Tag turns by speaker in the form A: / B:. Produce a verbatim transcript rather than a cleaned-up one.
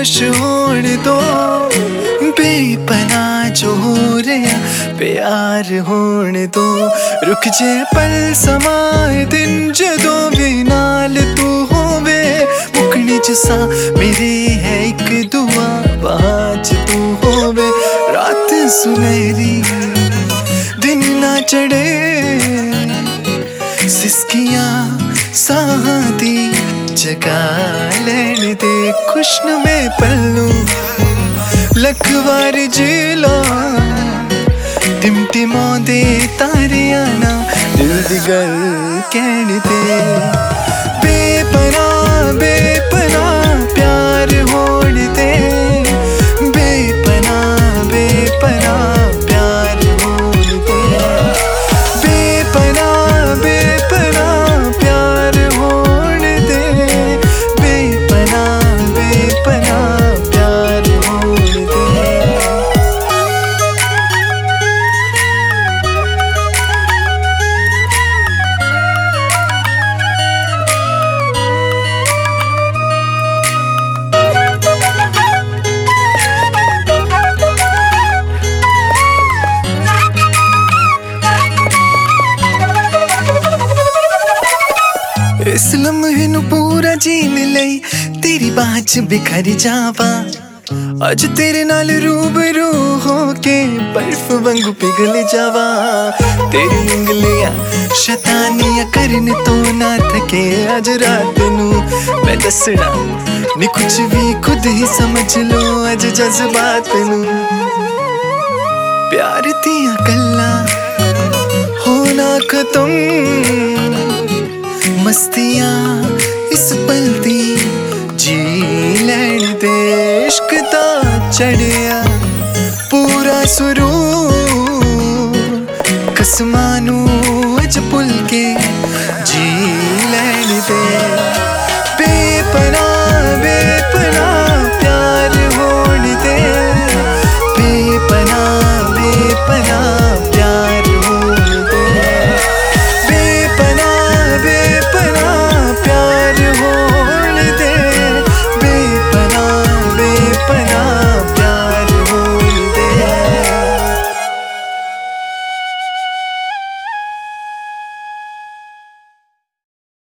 A: खामोश होने दो, बेपनाह जो हो रहा प्यार होने दो। रुक जे पल समाए दिन जदों भी नाल तू होवे, मुकनी च सा मेरे है एक दुआ बाज तू होवे। रात सुनहरी दिन ना चढ़े, सिसकियां साहां दी जगा लैण दे। खुशन में पल्लू लख वार जिला, टिमटिमांदे तारियां ना दिल दी गल कहण दे। बेपनाह बेपनाह प्यार होण दे, बेपनाह बेपनाह प्यार होण दे। बेपनाह बेपनाह प्यार होण दे, बेपनाह बेपनाह प्यार होण दे। इस लम्हे नू पूरा जीन लई तेरी बाह च बिखर जावा, अज तेरे नाल रूबरू होके बर्फ वांगू पिघल जावा। तेरी उंगलियां शैतानियां करन तो ना थके, अज रात नू मैं दसना नी कुछ भी खुद ही समझ लो। अज जज्बात नू प्यार दियां गल्लां होना खत्म, मस्तियां इस पल दी जी लैण दे। इश्क दा चढ़िया पूरा सुरूर, कसमां नू अज भुल के जी लैण दे।